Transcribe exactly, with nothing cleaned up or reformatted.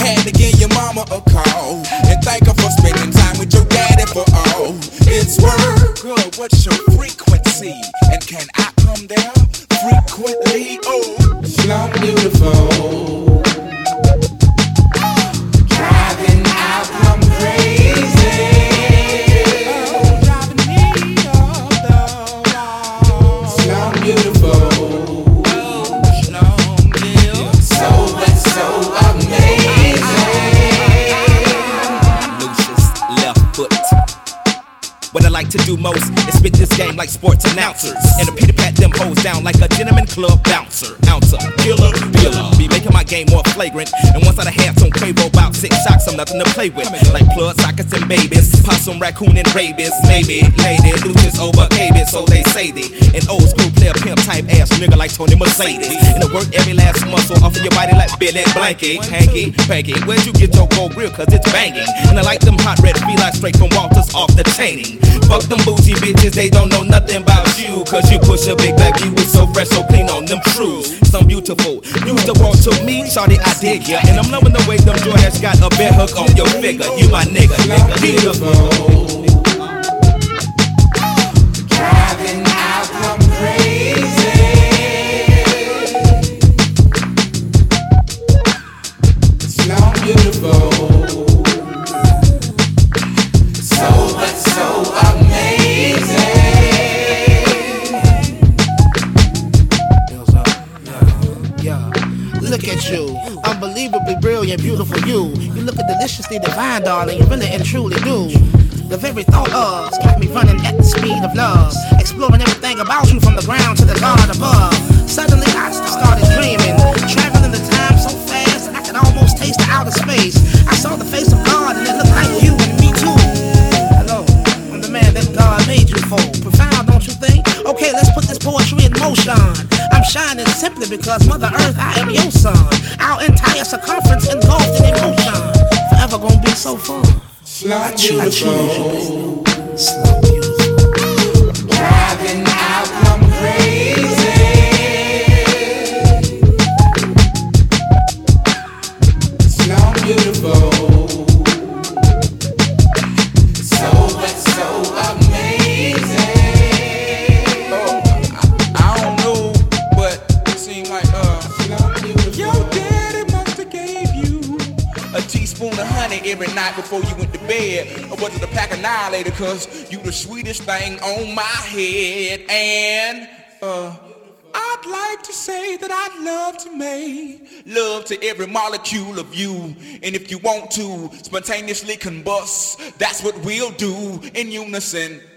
Had to give your mama a call and thank her for spending time with your daddy for all it's worth. Girl, what's your frequency? And can I come there frequently? Oh, Slum Beautiful. Driving out, I'm crazy. Oh, driving me up the wall. Slum Beautiful. Oh, Slum Beautiful. So what's so amazing? Lucius left foot. What I like to do most is spit this game like sports announcers and a pity pat them hoes down like a gentleman club bouncer. Ouncer, killer, killer. Be making my game more flagrant. And once I had some Quavo about six shots, I'm nothing to play with. Like blood sockets and babies, possum, raccoon, and rabies. Maybe, lady, Lucius over cables, so they say they. An old school player pimp type ass nigga like Tony Mercedes. And I work every last muscle off of your body like Billy Blanky, hanky, panky. Where'd you get your gold grill? Cause it's banging. And I like them hot red felines straight from Walters off the chaining. Fuck them bougie bitches, they don't know nothing about you. Cause you push a big back, you was so fresh, so clean on them shoes. Some beautiful, use the world to me, shawty, I dig ya. And I'm loving the way them joy has got a bear hook on your figure. You my nigga, nigga, beautiful. Driving out, I'm crazy. Slum Beautiful. So what's so amazing? Yeah, look at you, unbelievably brilliant, beautiful you. You look at deliciously divine, darling, you really and truly do. The very thought of got me running at the speed of love, exploring everything about you from the ground to the God above. Suddenly I started dreaming, traveling the time so fast I could almost taste the outer space. I saw the face of God and it looked like you and me too. Hello, I'm the man that God made you for. Profound, don't you think? Okay, let's put this poetry in motion. I'm shining simply because Mother Earth, I am your son. Our entire circumference engulfed in emotion. Forever gonna be so fun. Slum Beautiful. Slum Beautiful. Driving out, I'm crazy. Slum Beautiful. So what's so amazing? Oh, I, I don't know, but it seems like uh, Slum Beautiful. Your daddy must have gave you a teaspoon of honey every night before you went to bed. Or was it a pack of Annihilator? Cause you the sweetest thing on my head. And uh I'd like to say that I'd love to make love to every molecule of you. And if you want to spontaneously combust, that's what we'll do in unison.